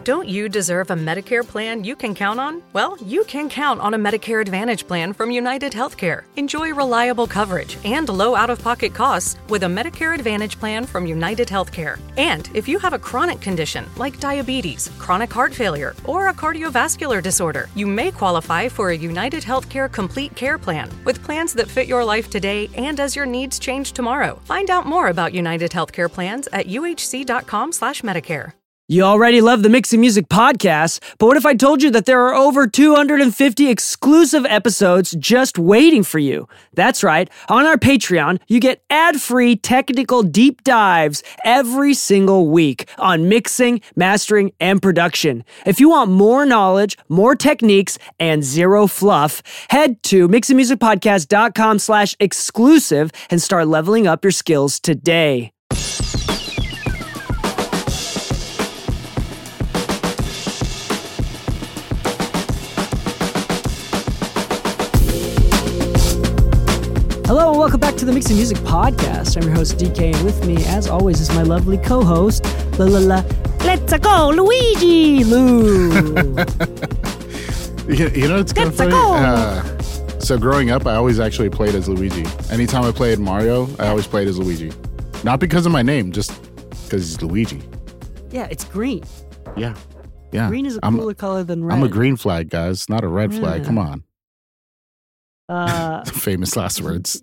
Don't you deserve a Medicare plan you can count on? Well, you can count on a Medicare Advantage plan from United Healthcare. Enjoy reliable coverage and low out-of-pocket costs with a Medicare Advantage plan from United Healthcare. And if you have a chronic condition like diabetes, chronic heart failure, or a cardiovascular disorder, you may qualify for a United Healthcare Complete Care Plan with plans that fit your life today and as your needs change tomorrow. Find out more about United Healthcare plans at uhc.com/Medicare. You already love the Mixing Music podcast, but what if I told you that there are over 250 exclusive episodes just waiting for you? That's right. On our Patreon, you get ad-free technical deep dives every single week on mixing, mastering, and production. If you want more knowledge, more techniques, and zero fluff, head to mixingmusicpodcast.com/exclusive and start leveling up your skills today. Hello and welcome back to the Mixing Music Podcast. I'm your host, DK, and with me, as always, is my lovely co-host, Let's go, Luigi! Lou! You know, it's kind of funny. So growing up, I always actually played as Luigi. Anytime I played Mario, I always played as Luigi. Not because of my name, just because he's Luigi. Yeah, it's green. Yeah. Green is a cooler color than red. I'm a green flag, guys, not a red flag. Come on. Famous last words.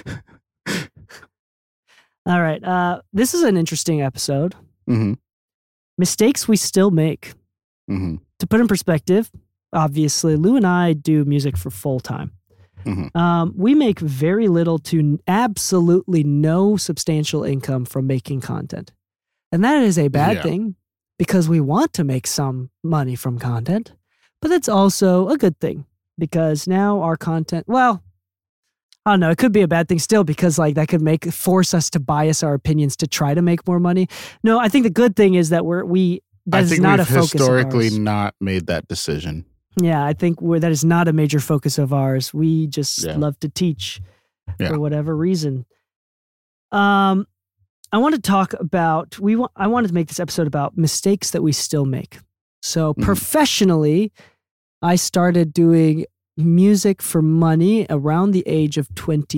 All right. This is an interesting episode. Mm-hmm. Mistakes we still make. Mm-hmm. To put in perspective, obviously, Lou and I do music for full time. Mm-hmm. We make very little to absolutely no substantial income from making content. And that is a bad thing because we want to make some money from content, but that's also a good thing. Because now our content, well, I don't know, it could be a bad thing still because like that could force us to bias our opinions to try to make more money. No, I think the good thing is that that is not a focus of ours. I think we've historically not made that decision. Yeah, I think that is not a major focus of ours. We just love to teach for whatever reason. I want to talk about, I wanted to make this episode about mistakes that we still make. So professionally, I started doing music for money around the age of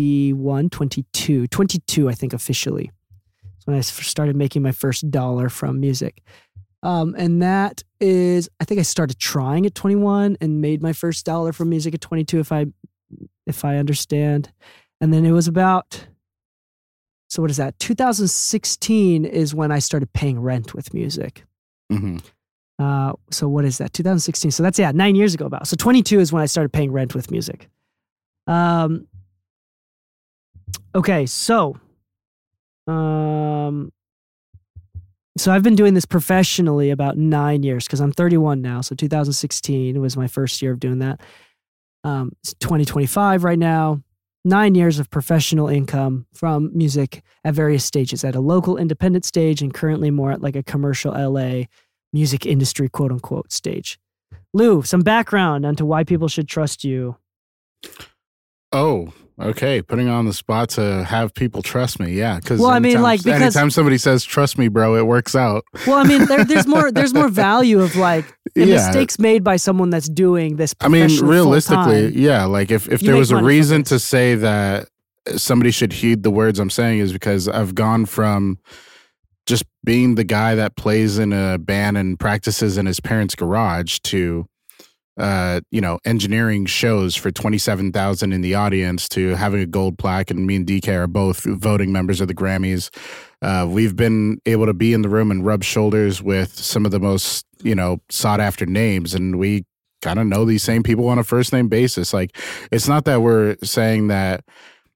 22, I think officially. That's when I started making my first dollar from music. And that is, I think I started trying at 21 and made my first dollar from music at 22, if I understand. And then it was about, so what is that? 2016 is when I started paying rent with music. Mm-hmm. So what is that? 2016. So that's 9 years ago about. So 22 is when I started paying rent with music. Okay, so I've been doing this professionally about 9 years because I'm 31 now. So 2016 was my first year of doing that. It's 2025 right now. 9 years of professional income from music at various stages, at a local independent stage and currently more at like a commercial LA music industry, quote unquote, stage. Lou, some background onto why people should trust you. Oh, okay. Putting on the spot to have people trust me. Yeah. Because anytime somebody says, trust me, bro, it works out. Well, I mean, there's more value of like the mistakes made by someone that's doing this. I mean, realistically, like if there was a reason to say that somebody should heed the words I'm saying is because I've gone from just being the guy that plays in a band and practices in his parents' garage to, engineering shows for 27,000 in the audience to having a gold plaque. And me and DK are both voting members of the Grammys. We've been able to be in the room and rub shoulders with some of the most, sought after names. And we kind of know these same people on a first name basis. Like, it's not that we're saying that,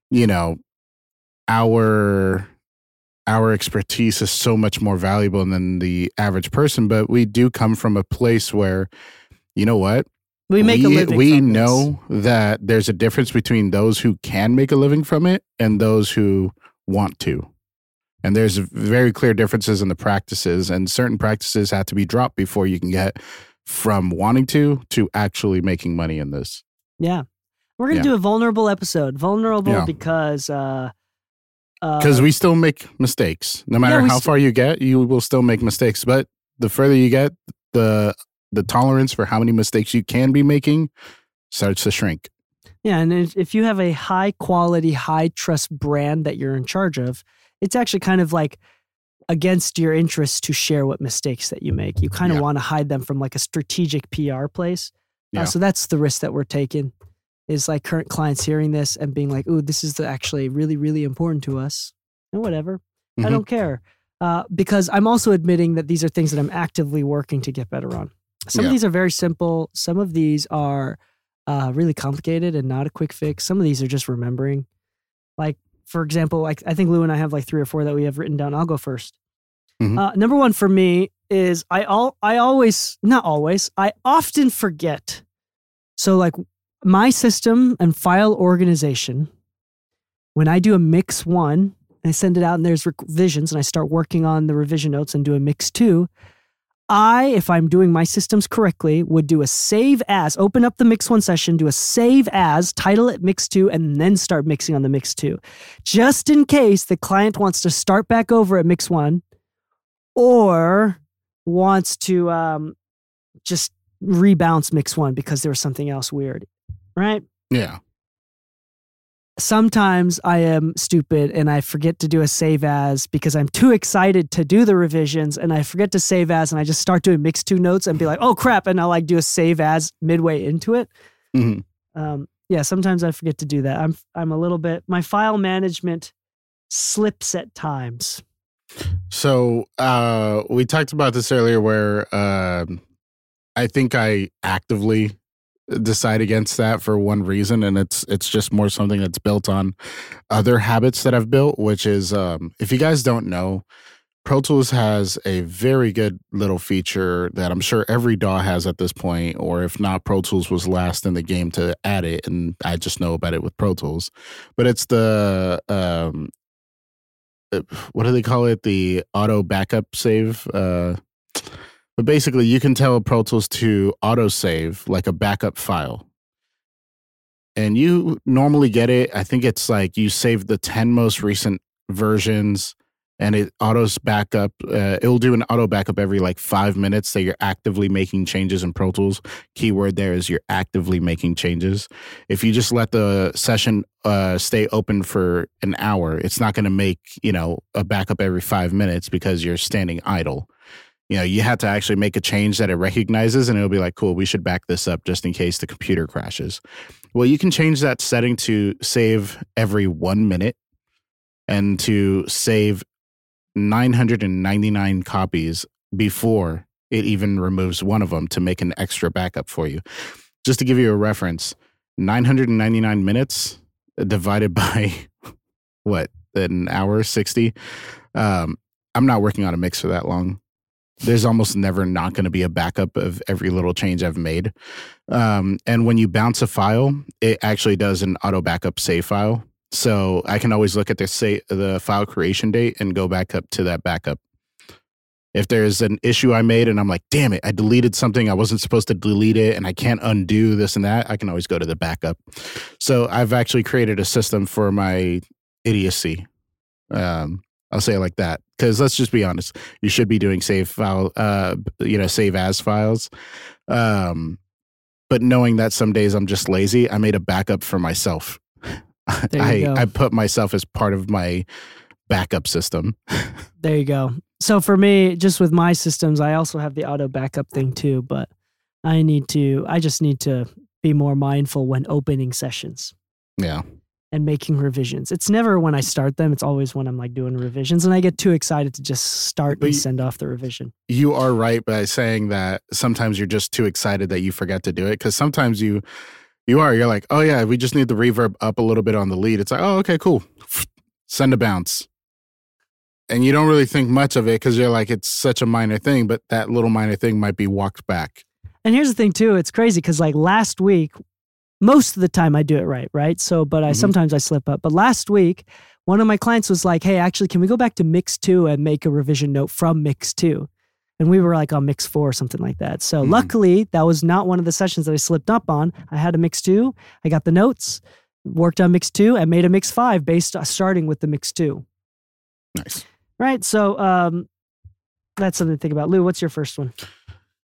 our expertise is so much more valuable than the average person, but we do come from a place where, you know what? We make a living We from know that there's a difference between those who can make a living from it and those who want to. And there's very clear differences in the practices, and certain practices have to be dropped before you can get from wanting to actually making money in this. Yeah. We're going to do a vulnerable episode. Vulnerable because we still make mistakes. No matter how far you get, you will still make mistakes. But the further you get, the tolerance for how many mistakes you can be making starts to shrink. Yeah, and if you have a high quality, high trust brand that you're in charge of, it's actually kind of like against your interests to share what mistakes that you make. You kind of want to hide them from like a strategic PR place. So that's the risk that we're taking, is like current clients hearing this and being like, ooh, this is actually really, really important to us. And whatever. I don't care. Because I'm also admitting that these are things that I'm actively working to get better on. Some of these are very simple. Some of these are really complicated and not a quick fix. Some of these are just remembering. Like, for example, I think Lou and I have like 3 or 4 that we have written down. I'll go first. Number one for me is I often forget. So like my system and file organization, when I do a mix 1, I send it out and there's revisions and I start working on the revision notes and do a mix 2, if I'm doing my systems correctly, would do a save as, open up the mix 1 session, do a save as, title it mix 2, and then start mixing on the mix 2. Just in case the client wants to start back over at mix 1 or wants to just rebounce mix 1 because there was something else weird, right? Yeah. Sometimes I am stupid and I forget to do a save as because I'm too excited to do the revisions and I forget to save as and I just start doing mix 2 notes and be like, oh crap. And I'll like do a save as midway into it. Sometimes I forget to do that. I'm a little bit, my file management slips at times. So we talked about this earlier where I think I actively decide against that for one reason, and it's just more something that's built on other habits that I've built, which is if you guys don't know, Pro Tools has a very good little feature that I'm sure every DAW has at this point, or if not, Pro Tools was last in the game to add it, and I just know about it with Pro Tools. But it's the what do they call it? The auto backup save. But basically, you can tell Pro Tools to auto-save like a backup file. And you normally get it, I think it's like you save the 10 most recent versions and it autos backup. It'll do an auto backup every like 5 minutes that you're actively making changes in Pro Tools. Keyword there is you're actively making changes. If you just let the session stay open for an hour, it's not going to make, a backup every 5 minutes because you're standing idle. You have to actually make a change that it recognizes and it'll be like, cool, we should back this up just in case the computer crashes. Well, you can change that setting to save every 1 minute and to save 999 copies before it even removes one of them to make an extra backup for you. Just to give you a reference, 999 minutes divided by what, an hour, 60? I'm not working on a mix for that long. There's almost never not going to be a backup of every little change I've made. And when you bounce a file, it actually does an auto backup save file. So I can always look at the file creation date and go back up to that backup. If there's an issue I made and I'm like, damn it, I deleted something, I wasn't supposed to delete it and I can't undo this and that, I can always go to the backup. So I've actually created a system for my idiocy. I'll say it like that. Because let's just be honest, you should be doing save as files. But knowing that some days I'm just lazy, I made a backup for myself. I put myself as part of my backup system. There you go. So for me, just with my systems, I also have the auto backup thing too, but I just need to be more mindful when opening sessions. Yeah. And making revisions. It's never when I start them. It's always when I'm like doing revisions and I get too excited to just start and send off the revision. You are right by saying that sometimes you're just too excited that you forget to do it. Because sometimes you're like, oh yeah, we just need the reverb up a little bit on the lead. It's like, oh, okay, cool. Send a bounce. And you don't really think much of it because you're like, it's such a minor thing, but that little minor thing might be walked back. And here's the thing too, it's crazy because like last week, most of the time I do it right? So, but sometimes I slip up. But last week, one of my clients was like, hey, actually, can we go back to mix 2 and make a revision note from mix 2? And we were like on mix 4 or something like that. So luckily, that was not one of the sessions that I slipped up on. I had a mix 2. I got the notes, worked on mix 2, and made a mix 5 starting with the mix 2. Nice. Right? So that's something to think about. Lou, what's your first one?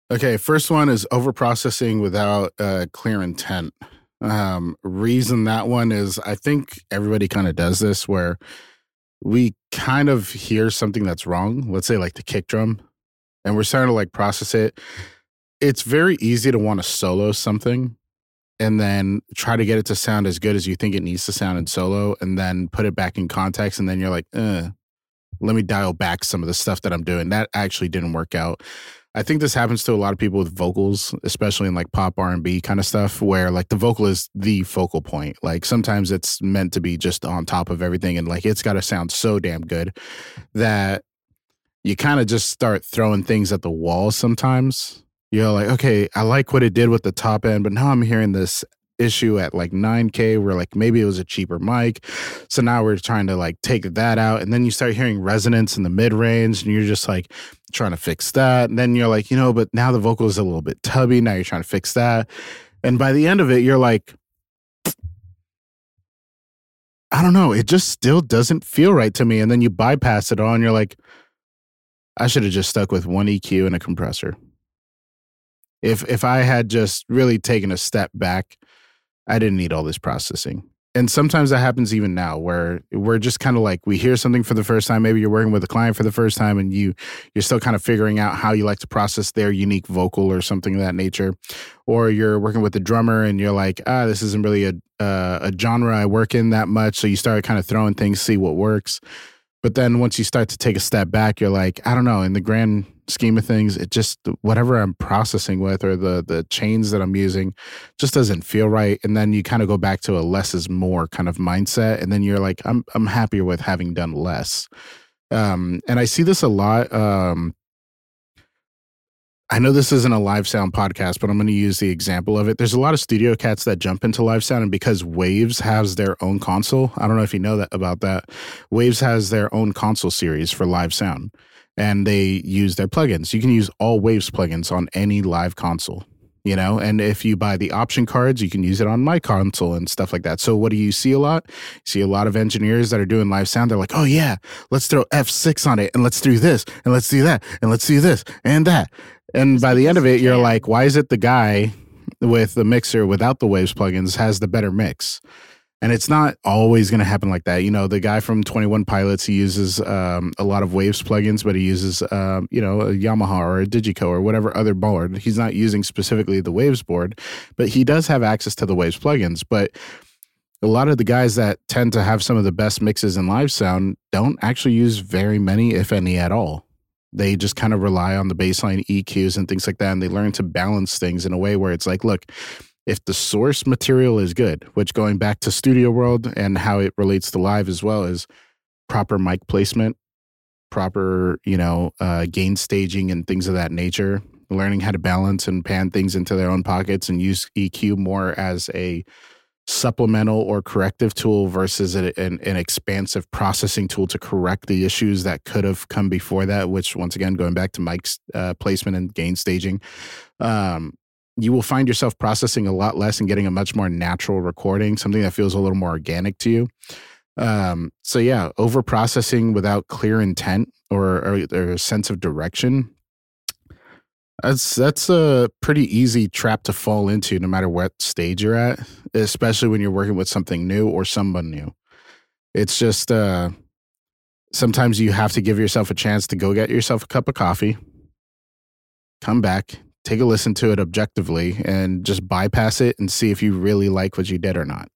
Okay, first one is overprocessing without clear intent. Reason that one is I think everybody kind of does this where we kind of hear something that's wrong, let's say like the kick drum, and we're starting to like process it. It's very easy to want to solo something and then try to get it to sound as good as you think it needs to sound in solo and then put it back in context. And then you're like, let me dial back some of the stuff that I'm doing. That actually didn't work out. I think this happens to a lot of people with vocals, especially in like pop R&B kind of stuff, where like the vocal is the focal point. Like sometimes it's meant to be just on top of everything and like it's got to sound so damn good that you kind of just start throwing things at the wall sometimes. You're like, okay, I like what it did with the top end, but now I'm hearing this issue at like 9K where like maybe it was a cheaper mic. So now we're trying to like take that out. And then you start hearing resonance in the mid range and you're just like trying to fix that. And then you're like, but now the vocal is a little bit tubby. Now you're trying to fix that. And by the end of it, you're like, I don't know. It just still doesn't feel right to me. And then you bypass it all and you're like, I should have just stuck with one EQ and a compressor. If I had just really taken a step back, I didn't need all this processing. And sometimes that happens even now where we're just kind of like, we hear something for the first time. Maybe you're working with a client for the first time and you're still kind of figuring out how you like to process their unique vocal or something of that nature. Or you're working with a drummer and you're like, this isn't really a genre I work in that much. So you start kind of throwing things, see what works. But then once you start to take a step back, you're like, I don't know, in the grand scheme of things, it just, whatever I'm processing with or the chains that I'm using just doesn't feel right. And then you kind of go back to a less is more kind of mindset. And then you're like, I'm happier with having done less. And I see this a lot. I know this isn't a live sound podcast, but I'm going to use the example of it. There's a lot of studio cats that jump into live sound, and because Waves has their own console, I don't know if you know that about that. Waves has their own console series for live sound, and they use their plugins. You can use all Waves plugins on any live console, and if you buy the option cards, you can use it on my console and stuff like that. So what do you see a lot? You see a lot of engineers that are doing live sound. They're like, oh yeah, let's throw F6 on it and let's do this and let's do that and let's do this and that. And by the end of it, you're like, why is it the guy with the mixer without the Waves plugins has the better mix? And it's not always going to happen like that. The guy from 21 Pilots, he uses a lot of Waves plugins, but he uses, a Yamaha or a Digico or whatever other board. He's not using specifically the Waves board, but he does have access to the Waves plugins. But a lot of the guys that tend to have some of the best mixes in live sound don't actually use very many, if any at all. They just kind of rely on the baseline EQs and things like that. And they learn to balance things in a way where it's like, look, if the source material is good, which going back to Studio World and how it relates to live as well is proper mic placement, proper, gain staging and things of that nature, learning how to balance and pan things into their own pockets and use EQ more as a supplemental or corrective tool versus an expansive processing tool to correct the issues that could have come before that, which once again, going back to mic's placement and gain staging, you will find yourself processing a lot less and getting a much more natural recording, something that feels a little more organic to you. So yeah, over processing without clear intent or a sense of direction, that's a pretty easy trap to fall into no matter what stage you're at, especially when you're working with something new or someone new. It's just sometimes you have to give yourself a chance to go get yourself a cup of coffee, come back, take a listen to it objectively, and just bypass it and see if you really like what you did or not.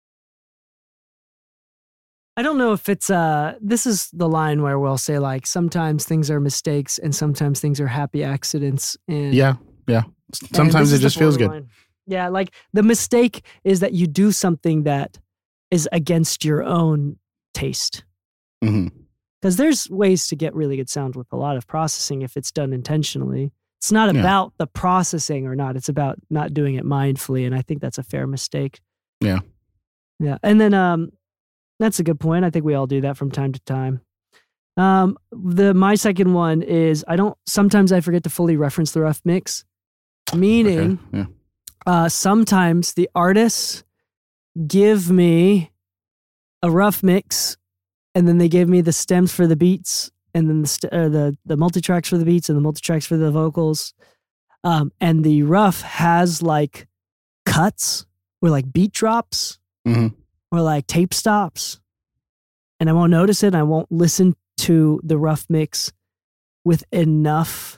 I don't know if it's, this is the line where we'll say like, sometimes things are mistakes and sometimes things are happy accidents. And yeah. Sometimes it just feels good. Line. Yeah. Like the mistake is that you do something that is against your own taste. Mm-hmm. Because there's ways to get really good sound with a lot of processing if it's done intentionally. It's not about the processing or not. It's about not doing it mindfully. And I think that's a fair mistake. Yeah. Yeah. And then, that's a good point. I think we all do that from time to time. My second one is sometimes I forget to fully reference the rough mix, meaning sometimes the artists give me a rough mix and then they give me the stems for the beats and then the multi-tracks for the beats and the multi-tracks for the vocals. And the rough has like cuts or like beat drops or like tape stops. And I won't notice it. I won't listen to the rough mix with enough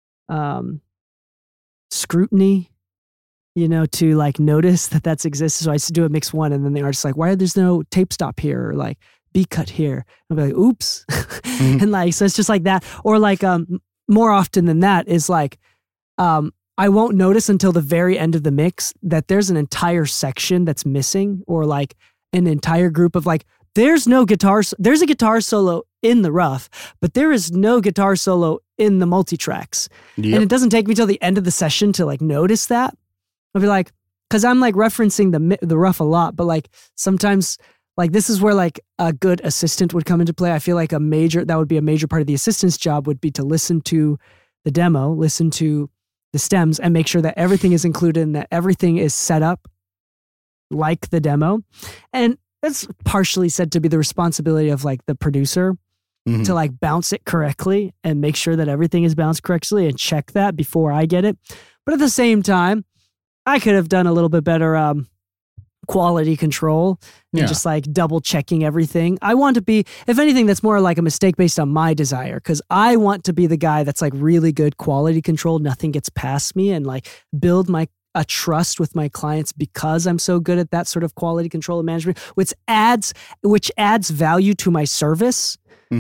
scrutiny, to like notice that that's existed. So I used to do a mix one, and then the artist's like, why there's no tape stop here or like beat cut here? I'll be like, oops. And like, so it's just like that. Or like more often than that is like, I won't notice until the very end of the mix that there's an entire section that's missing, or like an entire group of like, there's a guitar solo in the rough, but there is no guitar solo in the multi-tracks. Yep. And it doesn't take me till the end of the session to like notice that. I'll be like, cause I'm like referencing the rough a lot, but like sometimes like this is where like a good assistant would come into play. I feel like that would be a major part of the assistant's job would be to listen to the demo, listen to the stems, and make sure that everything is included and that everything is set up like the demo. And that's partially said to be the responsibility of like the producer to like bounce it correctly and make sure that everything is bounced correctly and check that before I get it. But at the same time, I could have done a little bit better quality control and just like double checking everything. I want to be, if anything, that's more like a mistake based on my desire, because I want to be the guy that's like really good quality control. Nothing gets past me, and like build a trust with my clients because I'm so good at that sort of quality control and management, which adds value to my service.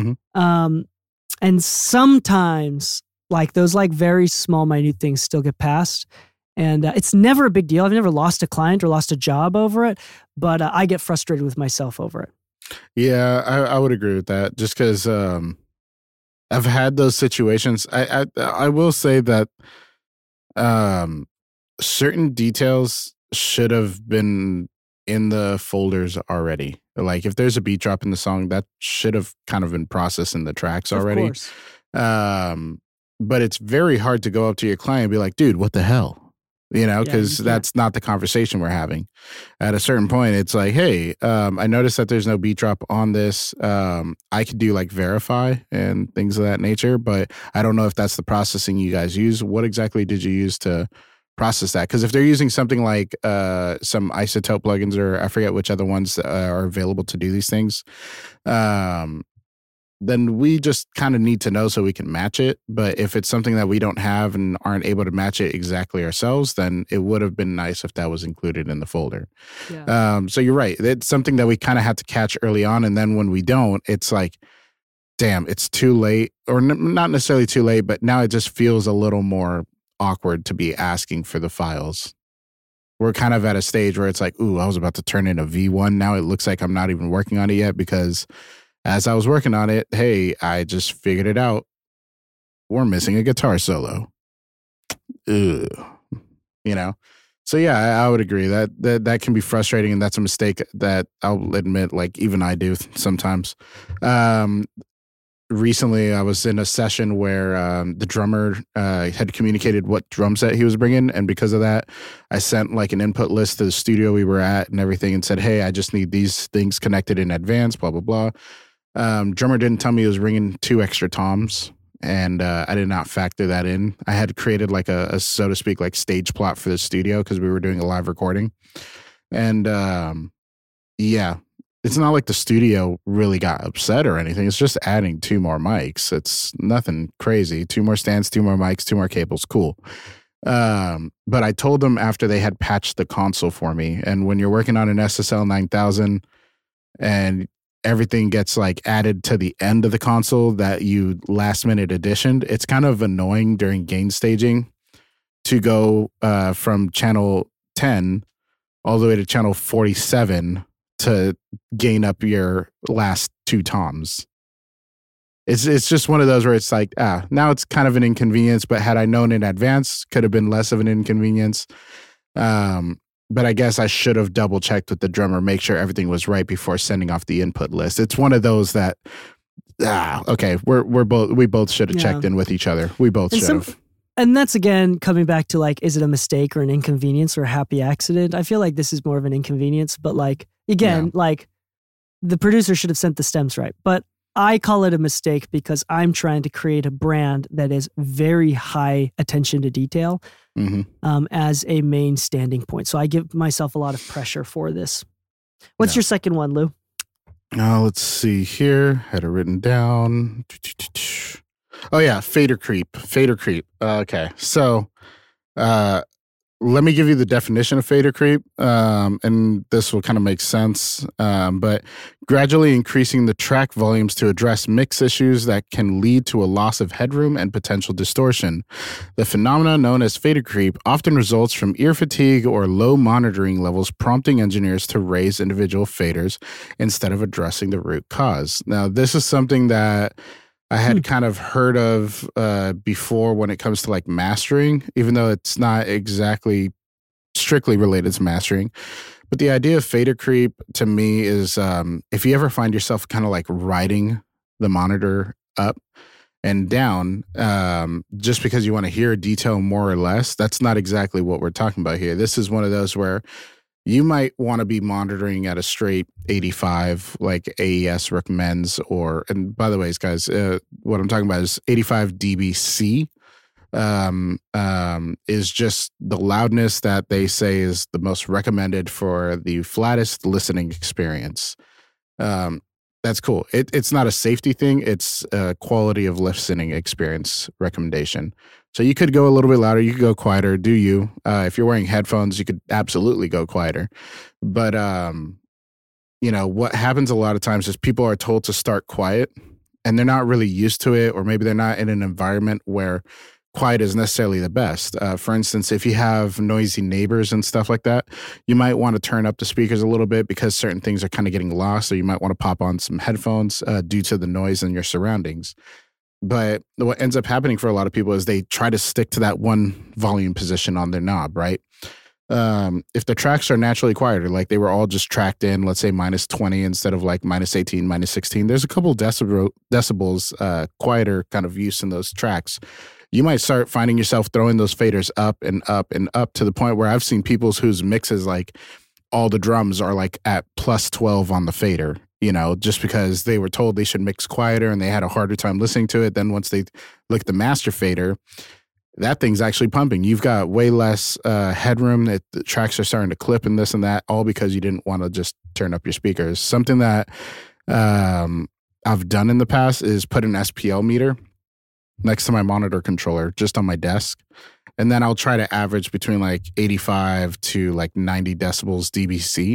And sometimes like those like very small, minute things still get passed. And it's never a big deal. I've never lost a client or lost a job over it, but I get frustrated with myself over it. Yeah, I would agree with that, just because I've had those situations. I will say that certain details should have been in the folders already. Like if there's a beat drop in the song, that should have kind of been processed in the tracks already. Of course. But it's very hard to go up to your client and be like, dude, what the hell? Because that's not the conversation we're having. At a certain point, it's like, hey, I noticed that there's no beat drop on this. I could do like verify and things of that nature, but I don't know if that's the processing you guys use. What exactly did you use to process that? Because if they're using something like some Isotope plugins, or I forget which other ones are available to do these things, then we just kind of need to know so we can match it. But if it's something that we don't have and aren't able to match it exactly ourselves, then it would have been nice if that was included in the folder. Yeah. So you're right. It's something that we kind of had to catch early on. And then when we don't, it's like, damn, it's too late, or not necessarily too late, but now it just feels a little more awkward to be asking for the files. We're kind of at a stage where it's like, ooh, I was about to turn in a V1. Now it looks like I'm not even working on it yet, because as I was working on it, hey, I just figured it out. We're missing a guitar solo. Ugh. So yeah, I would agree that can be frustrating, and that's a mistake that I'll admit, like even I do sometimes. Recently, I was in a session where the drummer had communicated what drum set he was bringing, and because of that, I sent like an input list to the studio we were at and everything, and said, hey, I just need these things connected in advance, blah, blah, blah. Drummer didn't tell me he was bringing 2 extra toms, and I did not factor that in. I had created like a so to speak, like stage plot for the studio because we were doing a live recording. And it's not like the studio really got upset or anything. It's just adding 2 more mics. It's nothing crazy. 2 more stands, 2 more mics, 2 more cables. Cool. But I told them after they had patched the console for me, and when you're working on an SSL 9000 and everything gets like added to the end of the console that you last minute additioned, it's kind of annoying during gain staging to go from channel 10 all the way to channel 47 to gain up your last 2 toms. It's just one of those where it's like, now it's kind of an inconvenience, but had I known in advance, could have been less of an inconvenience. But I guess I should have double checked with the drummer, make sure everything was right before sending off the input list. It's one of those that, okay, we both should have checked in with each other. We both should have. And that's again coming back to like, is it a mistake or an inconvenience or a happy accident? I feel like this is more of an inconvenience, but like again, like the producer should have sent the stems right. But I call it a mistake because I'm trying to create a brand that is very high attention to detail as a main standing point. So I give myself a lot of pressure for this. What's your second one, Lou? Let's see here. Had it written down. Oh yeah, fader creep. Okay, so let me give you the definition of fader creep, and this will kind of make sense. But gradually increasing the track volumes to address mix issues that can lead to a loss of headroom and potential distortion. The phenomenon known as fader creep often results from ear fatigue or low monitoring levels, prompting engineers to raise individual faders instead of addressing the root cause. Now, this is something that I had kind of heard of before when it comes to like mastering, even though it's not exactly strictly related to mastering. But the idea of fader creep to me is if you ever find yourself kind of like riding the monitor up and down just because you want to hear a detail more or less, that's not exactly what we're talking about here. This is one of those where you might want to be monitoring at a straight 85, like AES recommends, and by the way, guys, what I'm talking about is 85 dBc is just the loudness that they say is the most recommended for the flattest listening experience. That's cool. It's not a safety thing. It's a quality of listening experience recommendation. So you could go a little bit louder. You could go quieter. Do you? If you're wearing headphones, you could absolutely go quieter. But, what happens a lot of times is people are told to start quiet and they're not really used to it, or maybe they're not in an environment where quiet is necessarily the best. For instance, if you have noisy neighbors and stuff like that, you might want to turn up the speakers a little bit because certain things are kind of getting lost. So you might want to pop on some headphones due to the noise in your surroundings. But what ends up happening for a lot of people is they try to stick to that one volume position on their knob, right? If the tracks are naturally quieter, like they were all just tracked in, let's say minus 20 instead of like minus 18, minus 16, there's a couple decibels quieter kind of use in those tracks. You might start finding yourself throwing those faders up and up and up to the point where I've seen people's whose mixes, like all the drums are like at plus 12 on the fader, just because they were told they should mix quieter and they had a harder time listening to it. Then once they look at the master fader, that thing's actually pumping. You've got way less headroom. The tracks are starting to clip and this and that, all because you didn't want to just turn up your speakers. Something that I've done in the past is put an SPL meter next to my monitor controller just on my desk. And then I'll try to average between like 85 to like 90 decibels dBc.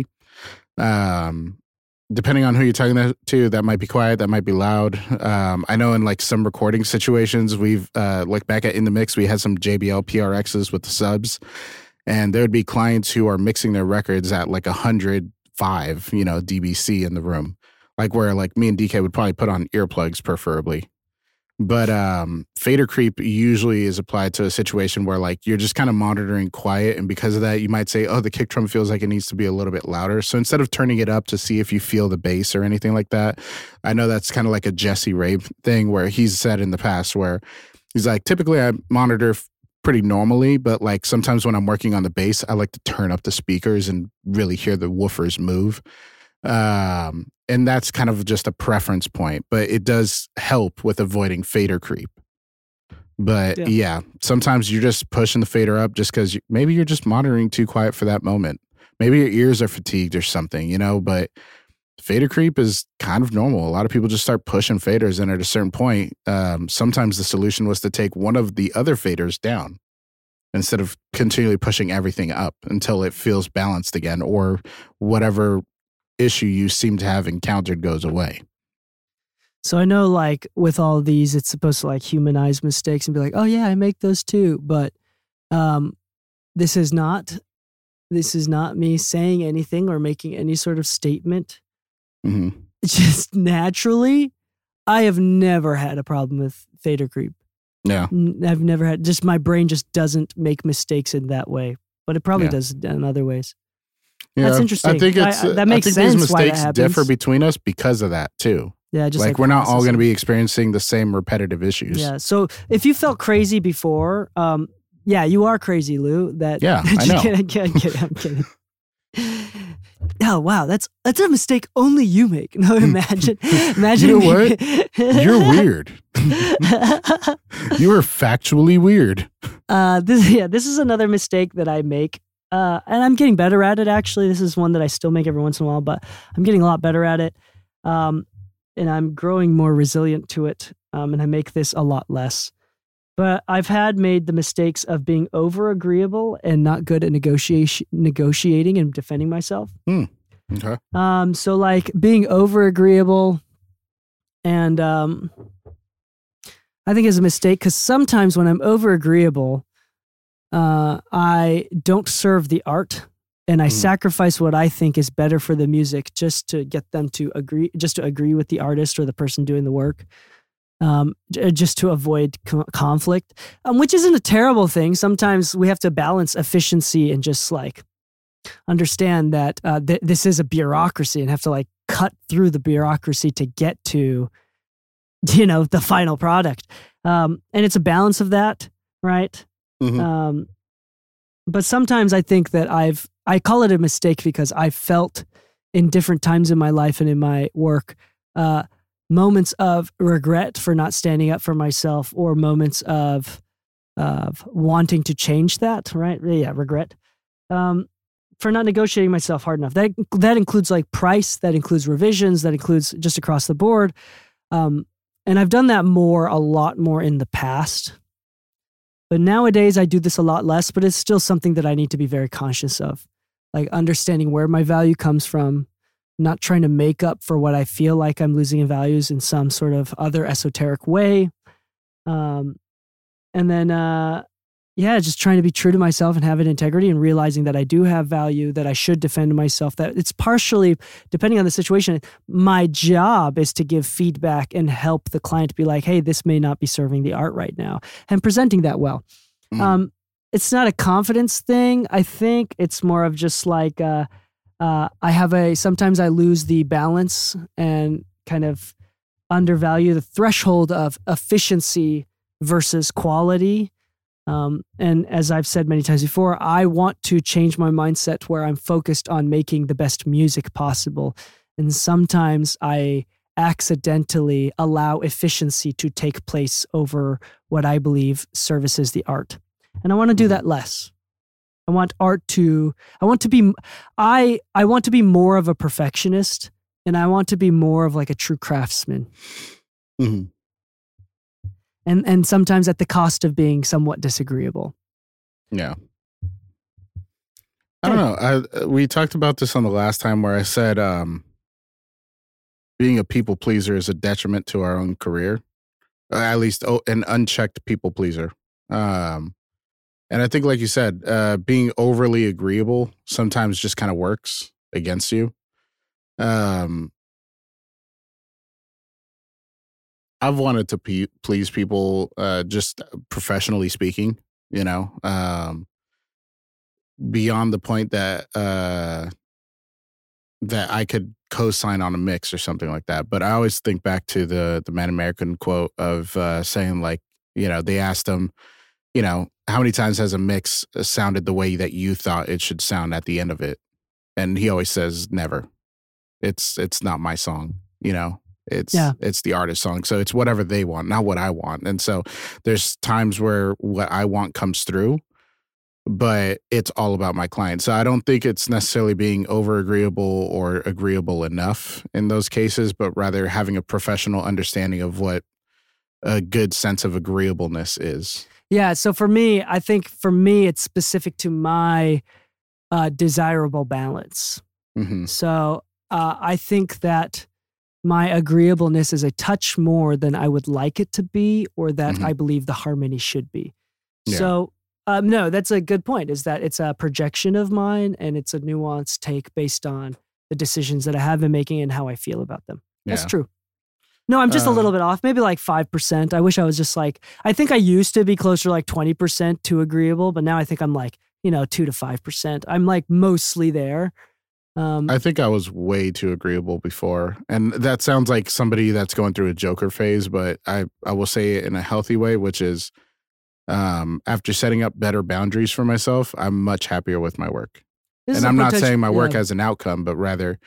Depending on who you're talking to, that might be quiet, that might be loud. I know in like some recording situations, we've like back at In the Mix, we had some JBL PRXs with the subs, and there would be clients who are mixing their records at like 105, dBc in the room, like where like me and DK would probably put on earplugs preferably. But fader creep usually is applied to a situation where like you're just kind of monitoring quiet, and because of that you might say, oh, the kick drum feels like it needs to be a little bit louder. So instead of turning it up to see if you feel the bass or anything like that, I know that's kind of like a Jesse Ray thing where he's said in the past where he's like, typically I monitor pretty normally, but like sometimes when I'm working on the bass, I like to turn up the speakers and really hear the woofers move. And that's kind of just a preference point, but it does help with avoiding fader creep. But yeah, sometimes you're just pushing the fader up just because maybe you're just monitoring too quiet for that moment. Maybe your ears are fatigued or something, but fader creep is kind of normal. A lot of people just start pushing faders, and at a certain point, sometimes the solution was to take one of the other faders down instead of continually pushing everything up until it feels balanced again, or whatever issue you seem to have encountered goes away. So I know like with all these, it's supposed to like humanize mistakes and be like, oh yeah, I make those too. But this is not me saying anything or making any sort of statement. Mm-hmm. Just naturally, I have never had a problem with fader creep. Yeah. I've never had, just my brain just doesn't make mistakes in that way, but it probably does in other ways. Yeah, that's interesting. I think that makes sense. These mistakes differ between us because of that too. Yeah, just like we're not all going to be experiencing the same repetitive issues. Yeah. So if you felt crazy before, you are crazy, Lou. I know. I'm kidding. oh wow, that's a mistake only you make. No, imagine. You know what? You're weird. You are factually weird. This is another mistake that I make. And I'm getting better at it, actually. This is one that I still make every once in a while, but I'm getting a lot better at it. And I'm growing more resilient to it. And I make this a lot less. But I've made the mistakes of being over agreeable and not good at negotiating and defending myself. Okay. So like being over agreeable, and I think is a mistake because sometimes when I'm over agreeable, I don't serve the art, and I sacrifice what I think is better for the music just to get them to agree, just to agree with the artist or the person doing the work. Just to avoid conflict, which isn't a terrible thing. Sometimes we have to balance efficiency and just like understand that this is a bureaucracy and have to like cut through the bureaucracy to get to, the final product. And it's a balance of that, right? Mm-hmm. But sometimes I think that I call it a mistake because I felt in different times in my life and in my work, moments of regret for not standing up for myself, or moments of wanting to change that, right? Yeah, regret. For not negotiating myself hard enough. That includes like price, that includes revisions, that includes just across the board. And I've done that a lot more in the past. But nowadays I do this a lot less, but it's still something that I need to be very conscious of. Like understanding where my value comes from, not trying to make up for what I feel like I'm losing in values in some sort of other esoteric way. And then, just trying to be true to myself and have an integrity and realizing that I do have value, that I should defend myself, that it's partially, depending on the situation, my job is to give feedback and help the client be like, hey, this may not be serving the art right now, and presenting that well. It's not a confidence thing. I think it's more of just like, sometimes I lose the balance and kind of undervalue the threshold of efficiency versus quality. And as I've said many times before, I want to change my mindset where I'm focused on making the best music possible. And sometimes I accidentally allow efficiency to take place over what I believe services the art. And I want to do that less. I want to be more of a perfectionist, and I want to be more of like a true craftsman. Mm-hmm. And sometimes at the cost of being somewhat disagreeable. Yeah. I don't know. We talked about this on the last time where I said being a people pleaser is a detriment to our own career, at least an unchecked people pleaser. And I think, like you said, being overly agreeable sometimes just kind of works against you. I've wanted to please people, just professionally speaking, beyond the point that that I could co-sign on a mix or something like that. But I always think back to the Man American quote of saying, like, they asked him, how many times has a mix sounded the way that you thought it should sound at the end of it? And he always says, never. It's not my song, It's the artist's song. So it's whatever they want, not what I want. And so there's times where what I want comes through, but it's all about my client. So I don't think it's necessarily being over agreeable or agreeable enough in those cases, but rather having a professional understanding of what a good sense of agreeableness is. Yeah. So for me, I think it's specific to my desirable balance. Mm-hmm. So I think that my agreeableness is a touch more than I would like it to be, or that I believe the harmony should be. Yeah. So no, that's a good point, is that it's a projection of mine, and it's a nuanced take based on the decisions that I have been making and how I feel about them. That's true. No, I'm just a little bit off, maybe like 5%. I wish I was just like, I think I used to be closer to like 20% too agreeable, but now I think I'm like, 2 to 5%. I'm like mostly there. I think I was way too agreeable before. And that sounds like somebody that's going through a Joker phase, but I will say it in a healthy way, which is after setting up better boundaries for myself, I'm much happier with my work. This is And a I'm not potential- saying my work yeah. has an outcome, but rather,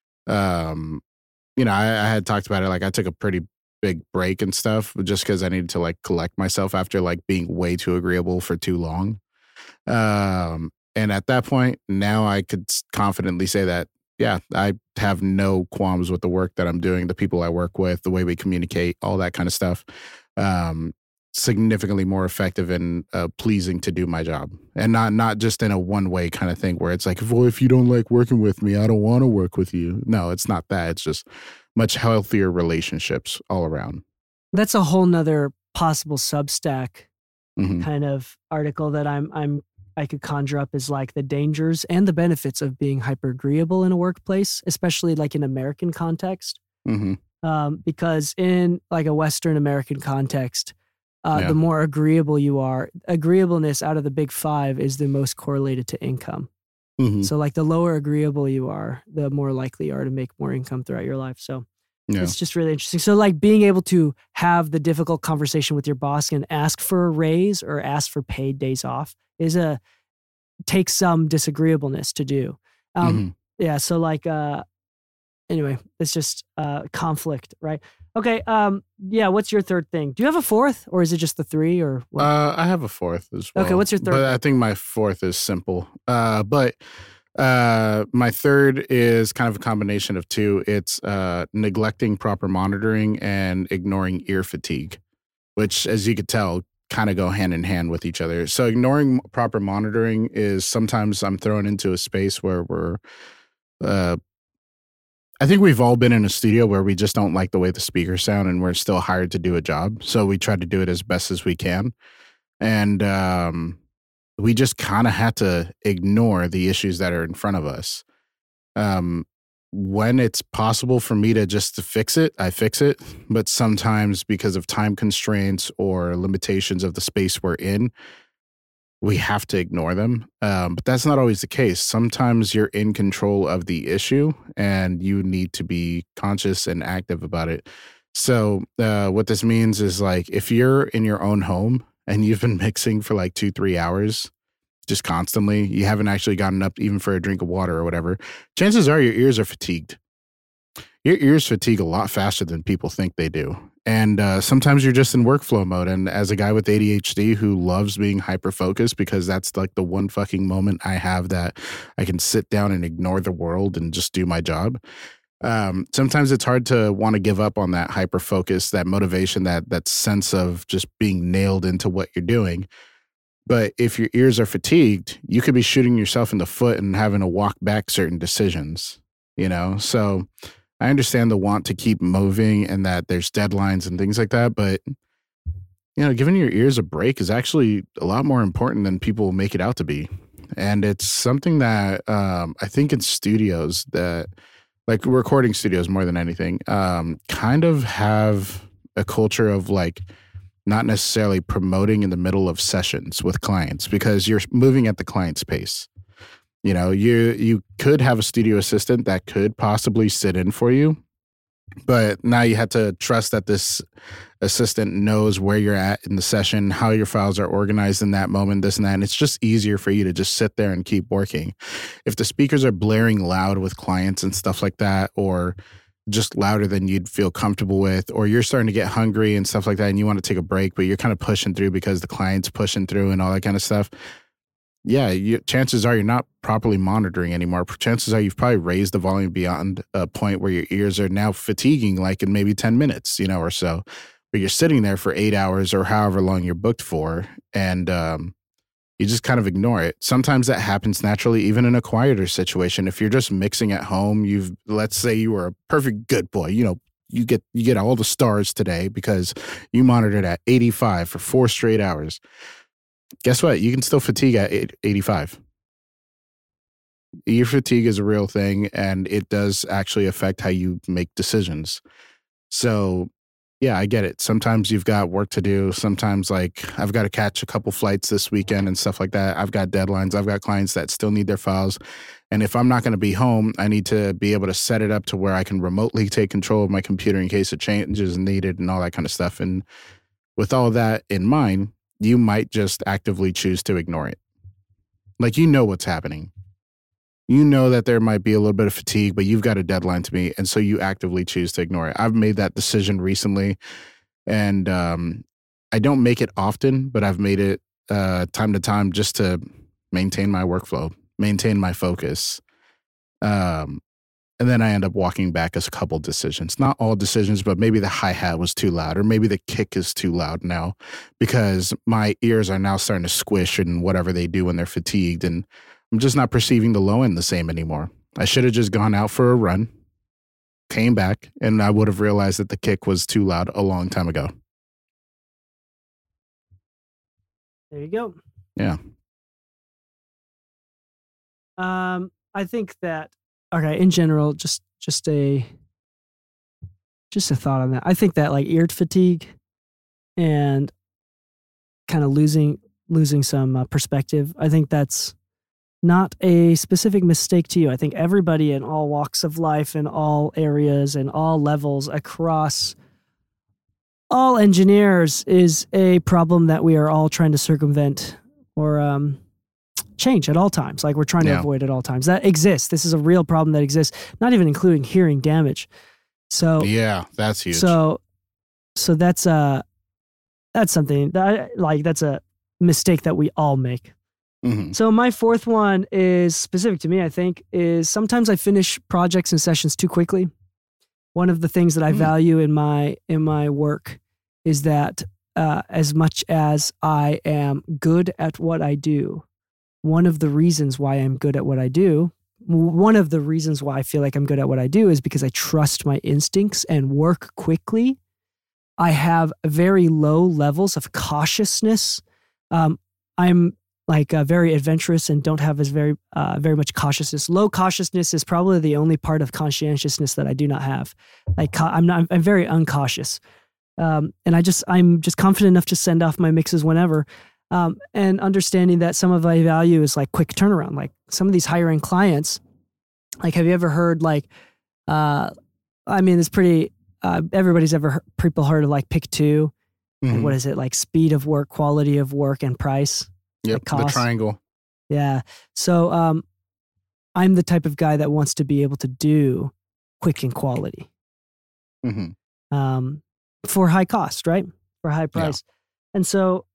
I had talked about it. Like I took a pretty big break and stuff just because I needed to like collect myself after like being way too agreeable for too long. And at that point, now I could confidently say that, yeah, I have no qualms with the work that I'm doing, the people I work with, the way we communicate, all that kind of stuff. Significantly more effective and pleasing to do my job, and not just in a one way kind of thing where it's like, well, if you don't like working with me, I don't want to work with you. No, it's not that. It's just much healthier relationships all around. That's a whole nother possible Substack Mhm. kind of article that I could conjure up, is like the dangers and the benefits of being hyper agreeable in a workplace, especially like in American context. Mhm. Because in like a Western American context, Yeah. the more agreeable you are, agreeableness out of the big five is the most correlated to income. Mhm. So like the lower agreeable you are, the more likely you are to make more income throughout your life. So Yeah. it's just really interesting. So like being able to have the difficult conversation with your boss and ask for a raise or ask for paid days off takes some disagreeableness to do. Mhm. Yeah. So like, anyway, it's just conflict, right? Okay. Yeah. What's your third thing? Do you have a fourth, or is it just the three, or what? I have a fourth as well. Okay, what's your third But thing? I think my fourth is simple. But my third is kind of a combination of two. It's neglecting proper monitoring and ignoring ear fatigue, which, as you could tell, kind of go hand in hand with each other. So ignoring proper monitoring is sometimes I'm thrown into a space where we're I think we've all been in a studio where we just don't like the way the speakers sound and we're still hired to do a job. So we try to do it as best as we can. And we just kind of had to ignore the issues that are in front of us. When it's possible for me to just to fix it, I fix it. But sometimes because of time constraints or limitations of the space we're in, we have to ignore them. But that's not always the case. Sometimes you're in control of the issue and you need to be conscious and active about it. So what this means is like if you're in your own home and you've been mixing for like 2-3 hours, just constantly, you haven't actually gotten up even for a drink of water or whatever, chances are your ears are fatigued. Your ears fatigue a lot faster than people think they do. And sometimes you're just in workflow mode. And as a guy with ADHD who loves being hyper focused because that's like the one fucking moment I have that I can sit down and ignore the world and just do my job. Sometimes it's hard to want to give up on that hyper focus, that motivation, that sense of just being nailed into what you're doing. But if your ears are fatigued, you could be shooting yourself in the foot and having to walk back certain decisions, So I understand the want to keep moving and that there's deadlines and things like that. But, giving your ears a break is actually a lot more important than people make it out to be. And it's something that I think in studios that, like recording studios more than anything, kind of have a culture of like, not necessarily promoting in the middle of sessions with clients because you're moving at the client's pace. You could have a studio assistant that could possibly sit in for you, but now you have to trust that this assistant knows where you're at in the session, how your files are organized in that moment, this and that. And it's just easier for you to just sit there and keep working. If the speakers are blaring loud with clients and stuff like that, or just louder than you'd feel comfortable with, or you're starting to get hungry and stuff like that and you want to take a break, but you're kind of pushing through because the client's pushing through and all that kind of stuff. Yeah, chances are you're not properly monitoring anymore. Chances are you've probably raised the volume beyond a point where your ears are now fatiguing like in maybe 10 minutes, or so. But you're sitting there for 8 hours or however long you're booked for, and you just kind of ignore it. Sometimes that happens naturally, even in a quieter situation. If you're just mixing at home, let's say you were a perfect good boy, you get all the stars today because you monitored at 85 for 4 straight hours. Guess what? You can still fatigue at 85. Ear fatigue is a real thing, and it does actually affect how you make decisions. So yeah, I get it. Sometimes you've got work to do. Sometimes like I've got to catch a couple flights this weekend and stuff like that. I've got deadlines. I've got clients that still need their files. And if I'm not going to be home, I need to be able to set it up to where I can remotely take control of my computer in case a change is needed and all that kind of stuff. And with all that in mind, you might just actively choose to ignore it. Like, what's happening. You know that there might be a little bit of fatigue, but you've got a deadline to meet, and so you actively choose to ignore it. I've made that decision recently, and I don't make it often, but I've made it time to time just to maintain my workflow, maintain my focus. And then I end up walking back as a couple decisions. Not all decisions, but maybe the hi-hat was too loud, or maybe the kick is too loud now because my ears are now starting to squish and whatever they do when they're fatigued. And I'm just not perceiving the low end the same anymore. I should have just gone out for a run, came back, and I would have realized that the kick was too loud a long time ago. There you go. Yeah. I think that, okay, in general, just a thought on that. I think that like ear fatigue and kind of losing some perspective, I think that's not a specific mistake to you. I think everybody in all walks of life, in all areas, and all levels across all engineers is a problem that we are all trying to circumvent or change at all times. Like we're trying to avoid at all times. That exists. This is a real problem that exists, not even including hearing damage. So yeah, that's huge. So that's something that that's a mistake that we all make. Mm-hmm. So my fourth one is specific to me, I think, is sometimes I finish projects and sessions too quickly. One of the things that I value in my work is that as much as I am good at what I do, one of the reasons why I'm good at what I do, one of the reasons why I feel like I'm good at what I do is because I trust my instincts and work quickly. I have very low levels of cautiousness. I'm like very adventurous and don't have as very much cautiousness. Low cautiousness is probably the only part of conscientiousness that I do not have. Like I'm very uncautious, and I'm just confident enough to send off my mixes whenever, and understanding that some of my value is like quick turnaround. Like some of these higher end clients, like have you ever heard like, I mean it's pretty. Everybody's ever people heard of like Pick Two. Mm-hmm. And what is it like? Speed of work, quality of work, and price. Yep, the triangle. Yeah. So I'm the type of guy that wants to be able to do quick and quality. Mm-hmm. For high cost, right? For high price. Yeah. And so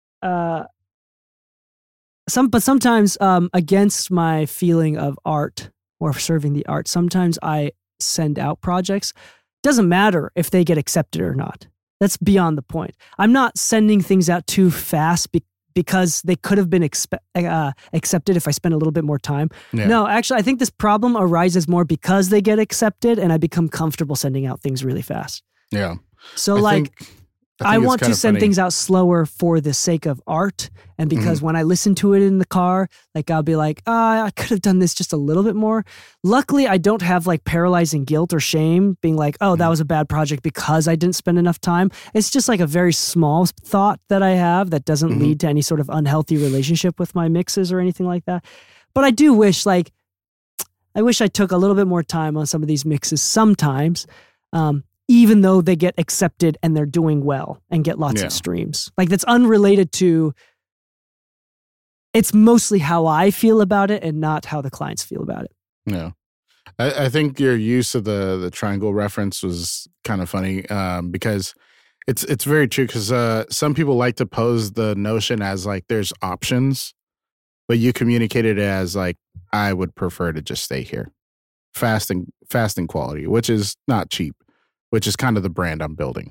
sometimes against my feeling of art or serving the art, sometimes I send out projects. Doesn't matter if they get accepted or not. That's beyond the point. I'm not sending things out too fast because they could have been accepted if I spent a little bit more time. Yeah. No, actually, I think this problem arises more because they get accepted and I become comfortable sending out things really fast. Yeah. So I want to send things out slower for the sake of art. And because when I listen to it in the car, like I'll be like, I could have done this just a little bit more. Luckily, I don't have like paralyzing guilt or shame being like, that was a bad project because I didn't spend enough time. It's just like a very small thought that I have that doesn't lead to any sort of unhealthy relationship with my mixes or anything like that. But I do wish I took a little bit more time on some of these mixes sometimes. Even though they get accepted and they're doing well and get lots of streams. Like that's unrelated to, it's mostly how I feel about it and not how the clients feel about it. Yeah. I think your use of the triangle reference was kind of funny because it's very true because some people like to pose the notion as like there's options, but you communicate it as like, I would prefer to just stay here. Fast and quality, which is not cheap. Which is kind of the brand I'm building.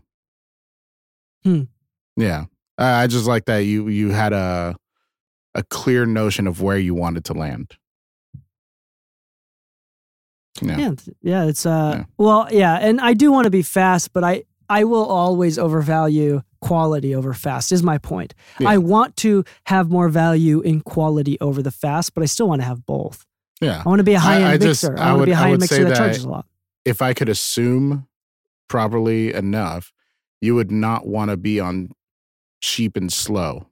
Yeah. I just like that you had a clear notion of where you wanted to land. Yeah. It's well, yeah, and I do want to be fast, but I will always overvalue quality over fast is my point. Yeah. I want to have more value in quality over the fast, but I still want to have both. Yeah. I want to be a high-end mixer. I want to be a high-end mixer that charges a lot. If I could assume properly enough, you would not want to be on cheap and slow.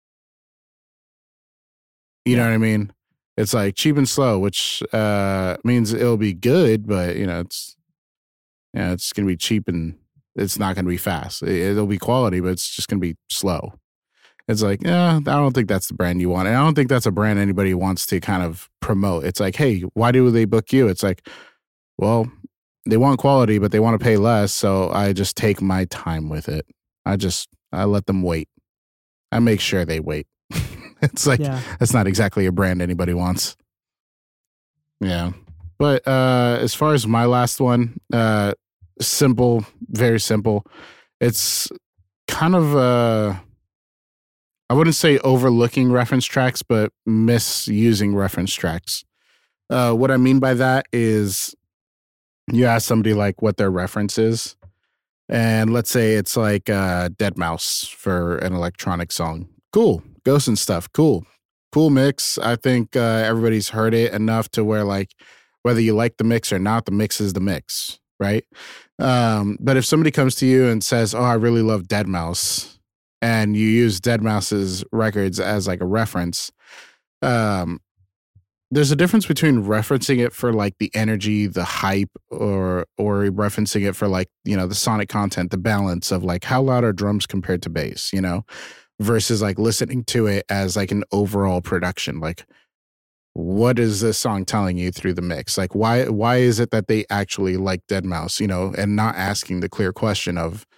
You know what I mean? It's like cheap and slow, which means it'll be good, but it's going to be cheap and it's not going to be fast. It'll be quality, but it's just going to be slow. It's like, I don't think that's the brand you want. And I don't think that's a brand anybody wants to kind of promote. It's like, hey, why do they book you? It's like, well, they want quality, but they want to pay less. So I just take my time with it. I let them wait. I make sure they wait. It's like, that's not exactly a brand anybody wants. Yeah. But as far as my last one, simple, very simple. It's kind of, I wouldn't say overlooking reference tracks, but misusing reference tracks. What I mean by that is you ask somebody like what their reference is. And let's say it's like Deadmau5 for an electronic song. Cool. Ghosts and Stuff. Cool mix. I think everybody's heard it enough to where like whether you like the mix or not, the mix is the mix, right? But if somebody comes to you and says, oh, I really love Deadmau5, and you use Deadmau5's records as like a reference, there's a difference between referencing it for like the energy, the hype, or referencing it for like, the sonic content, the balance of like how loud are drums compared to bass, versus like listening to it as like an overall production. Like, what is this song telling you through the mix? Like, why is it that they actually like Deadmau5, and not asking the clear question of,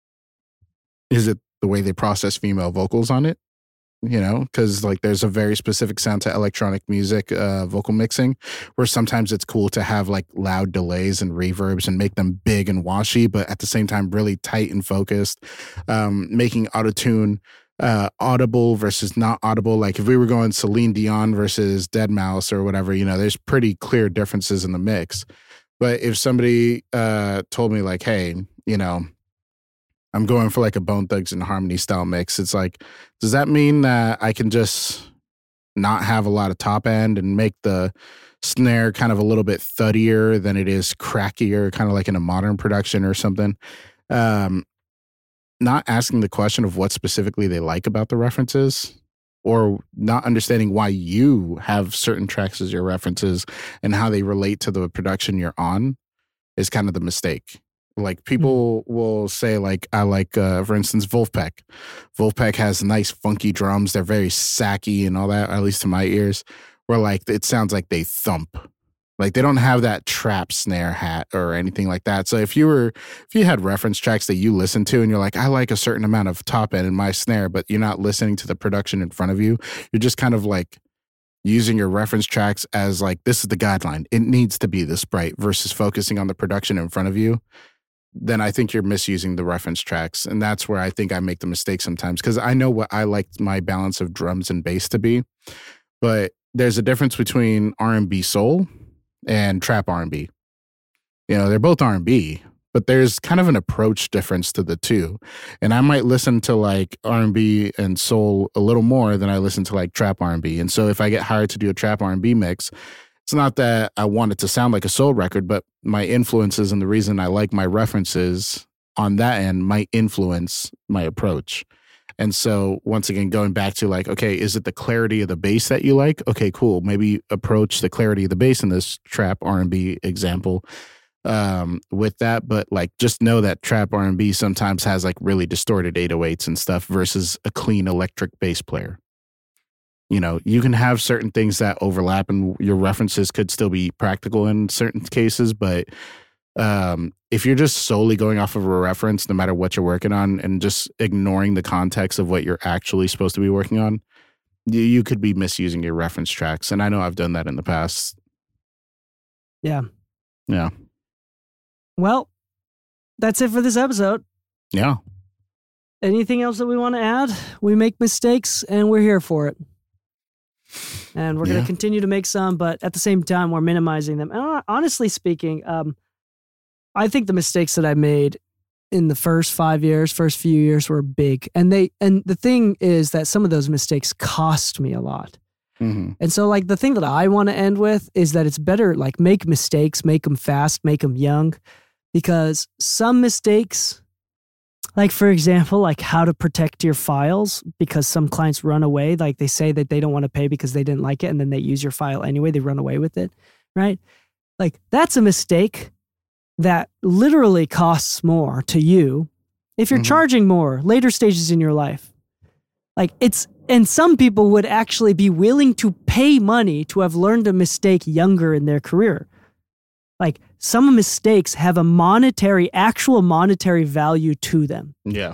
is it the way they process female vocals on it? Because like there's a very specific sound to electronic music, vocal mixing, where sometimes it's cool to have like loud delays and reverbs and make them big and washy, but at the same time really tight and focused, making autotune audible versus not audible. Like if we were going Celine Dion versus Deadmau5 or whatever, there's pretty clear differences in the mix. But if somebody told me like, hey, I'm going for like a Bone Thugs and Harmony style mix, it's like, does that mean that I can just not have a lot of top end and make the snare kind of a little bit thuddier than it is crackier, kind of like in a modern production or something? Not asking the question of what specifically they like about the references, or not understanding why you have certain tracks as your references and how they relate to the production you're on, is kind of the mistake. Like people will say like, I like, for instance, Wolfpack. Wolfpack has nice funky drums. They're very sacky and all that, at least to my ears, where like it sounds like they thump. Like they don't have that trap snare hat or anything like that. So if you had reference tracks that you listen to and you're like, I like a certain amount of top end in my snare, but you're not listening to the production in front of you, you're just kind of like using your reference tracks as like, this is the guideline. It needs to be this bright, versus focusing on the production in front of you. Then I think you're misusing the reference tracks. And that's where I think I make the mistake sometimes, because I know what I like my balance of drums and bass to be. But there's a difference between R&B soul and trap R&B. They're both R&B, but there's kind of an approach difference to the two. And I might listen to like R&B and soul a little more than I listen to like trap R&B. And so if I get hired to do a trap R&B mix, it's not that I want it to sound like a soul record, but my influences and the reason I like my references on that end might influence my approach. And so once again, going back to like, okay, is it the clarity of the bass that you like? Okay, cool. Maybe approach the clarity of the bass in this trap R&B example with that. But like, just know that trap R&B sometimes has like really distorted 808s and stuff versus a clean electric bass player. You can have certain things that overlap and your references could still be practical in certain cases. But if you're just solely going off of a reference, no matter what you're working on, and just ignoring the context of what you're actually supposed to be working on, you could be misusing your reference tracks. And I know I've done that in the past. Yeah. Yeah. Well, that's it for this episode. Yeah. Anything else that we want to add? We make mistakes and we're here for it. And we're going to continue to make some, but at the same time, we're minimizing them. And honestly speaking, I think the mistakes that I made in the first few years were big. And the thing is that some of those mistakes cost me a lot. Mm-hmm. And so like the thing that I want to end with is that it's better like make mistakes, make them fast, make them young, because some mistakes, like for example, like how to protect your files, because some clients run away. Like they say that they don't want to pay because they didn't like it, and then they use your file anyway. They run away with it, right? Like that's a mistake that literally costs more to you if you're charging more later stages in your life. Like and some people would actually be willing to pay money to have learned a mistake younger in their career. Like some mistakes have a actual monetary value to them. Yeah.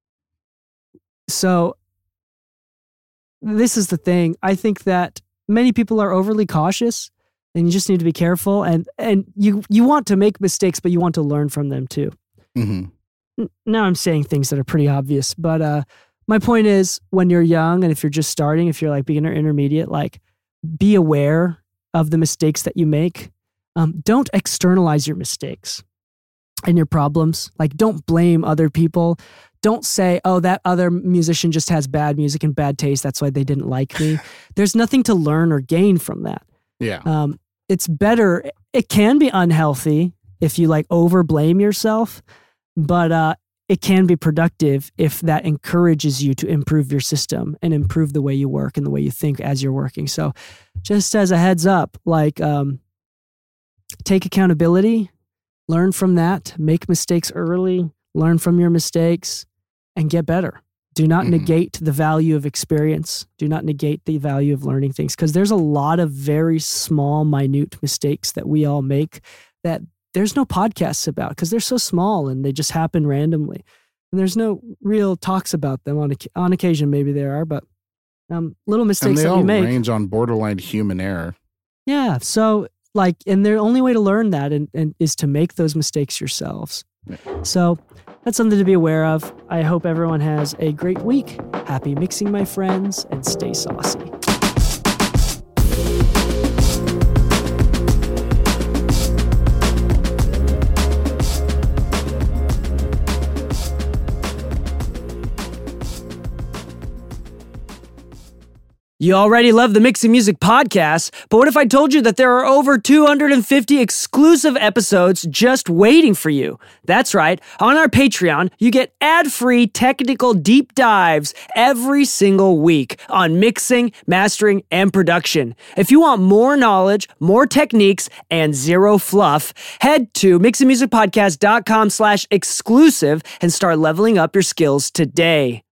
So this is the thing. I think that many people are overly cautious, and you just need to be careful. And you want to make mistakes, but you want to learn from them too. Mm-hmm. Now I'm saying things that are pretty obvious, but my point is, when you're young and if you're just starting, if you're like beginner, intermediate, like be aware of the mistakes that you make. Don't externalize your mistakes and your problems. Like, don't blame other people. Don't say, oh, that other musician just has bad music and bad taste. That's why they didn't like me. There's nothing to learn or gain from that. Yeah. It's better. It can be unhealthy if you like over blame yourself, but it can be productive if that encourages you to improve your system and improve the way you work and the way you think as you're working. So just as a heads up, like, take accountability, learn from that, make mistakes early, learn from your mistakes, and get better. Do not negate the value of experience. Do not negate the value of learning things, because there's a lot of very small, minute mistakes that we all make that there's no podcasts about because they're so small and they just happen randomly. And there's no real talks about them. On occasion, maybe there are, but little mistakes that we make. And they all range on borderline human error. Yeah, so... and the only way to learn that and is to make those mistakes yourselves. So that's something to be aware of. I hope everyone has a great week. Happy mixing, my friends, and stay saucy. You already love the Mixing Music podcast, but what if I told you that there are over 250 exclusive episodes just waiting for you? That's right. On our Patreon, you get ad-free technical deep dives every single week on mixing, mastering, and production. If you want more knowledge, more techniques, and zero fluff, head to mixingmusicpodcast.com/exclusive and start leveling up your skills today.